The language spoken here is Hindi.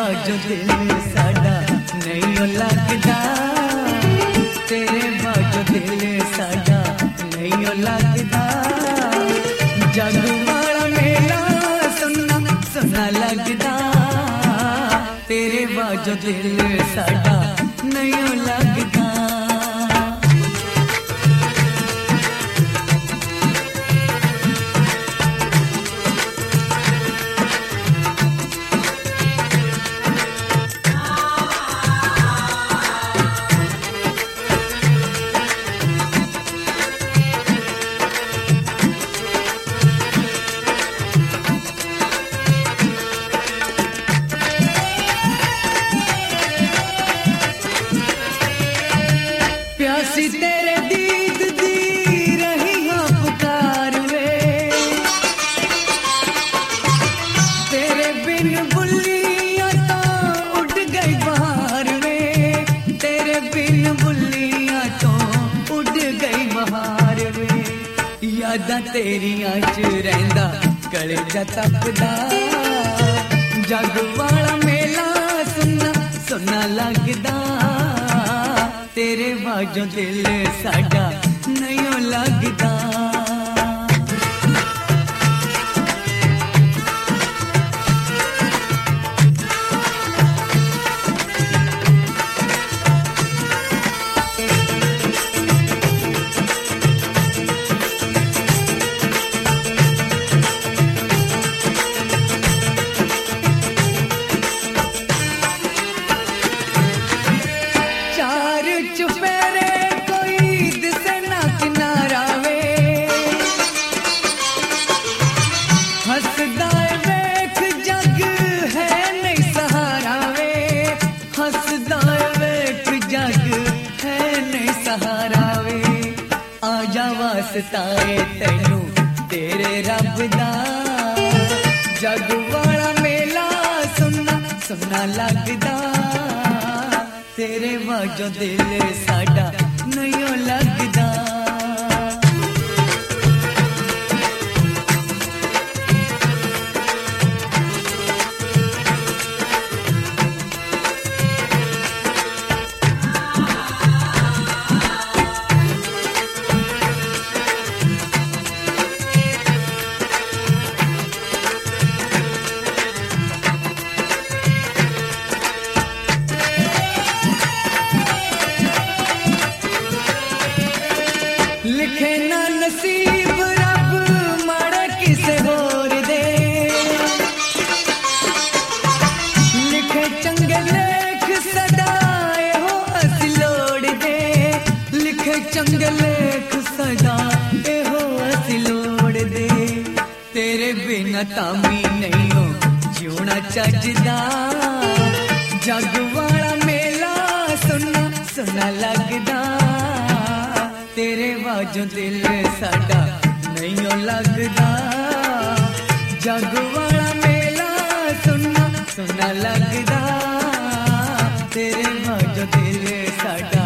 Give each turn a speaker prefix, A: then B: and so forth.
A: बाजो दिल साडा नहीं लगदा, तेरे बाजो दिल साडा नहीं लगदा। जग वाला मेला सुनना सुना लगदा, तेरे बाजो दिल साडा नहीं लगदा। प्यासी तेरे दीद दी रही हाँ पुकार वे, तेरे बिन बुल्लियां तो उड़ गई बहार वे, तेरे बिन बुल्लियां तो उड़ गई बहार वे। यादां तेरियां च रहिंदा कलेजा तपदा, जग वाला मेला सुनना सुना लगदा, तेरे बाजो दिल साडा नहीं लगदा। चुपेरे कोई दिसे ना किनारा वे, हसदा वेख जग है नहीं सहारा वे, हसदा वेख जग है नहीं सहारा वे। आजा वास्ता है तैनू तेरे रब दा, जग वाला मेला सुनना सुना लगदा, तेरे बाजो दिल साडा नहीं लगदा। लिखे ना नसीब रब माड़ा किसे होर दे, लिखे चंगे लेख सदाए हो असी लोड़ दे, लिखे चंगे लेख सदाए हो असी लोड़ दे। तेरे बिना तामी नहीं हो जीना चजदा, जग वाला मेला सुना सुना लगदा, तेरे बाजो दिल साडा नहीं लगदा, जग वाला मेला सुना सुना लगदा, तेरे बाजो दिल साडा